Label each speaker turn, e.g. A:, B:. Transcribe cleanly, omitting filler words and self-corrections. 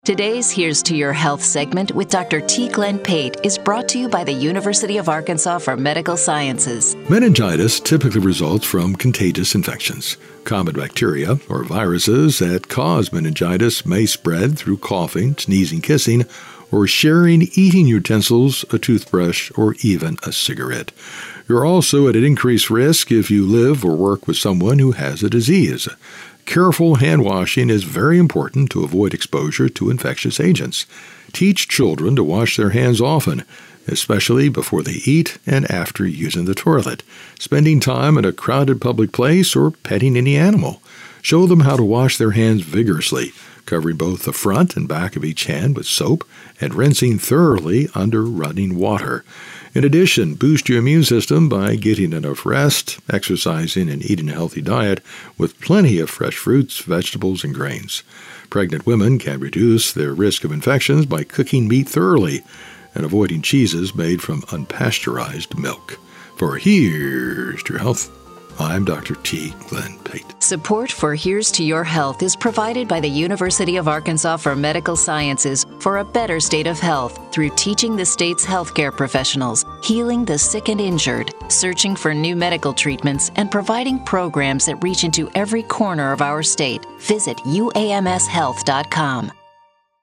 A: Today's Here's to Your Health segment with Dr. T. Glenn Pate is brought to you by the University of Arkansas for Medical Sciences.
B: Meningitis typically results from contagious infections. Common bacteria or viruses that cause meningitis may spread through coughing, sneezing, kissing, or sharing eating utensils, a toothbrush, or even a cigarette. You're also at an increased risk if you live or work with someone who has a disease. Careful hand washing is very important to avoid exposure to infectious agents. Teach children to wash their hands often, especially before they eat and after using the toilet, spending time in a crowded public place, or petting any animal. Show them how to wash their hands vigorously, covering both the front and back of each hand with soap and rinsing thoroughly under running water. In addition, boost your immune system by getting enough rest, exercising, and eating a healthy diet with plenty of fresh fruits, vegetables, and grains. Pregnant women can reduce their risk of infections by cooking meat thoroughly and avoiding cheeses made from unpasteurized milk. For Here's to Your Health, I'm Dr. T. Glenn Pate.
A: Support for Here's to Your Health is provided by the University of Arkansas for Medical Sciences for a better state of health through teaching the state's healthcare professionals, healing the sick and injured, searching for new medical treatments, and providing programs that reach into every corner of our state. Visit uamshealth.com.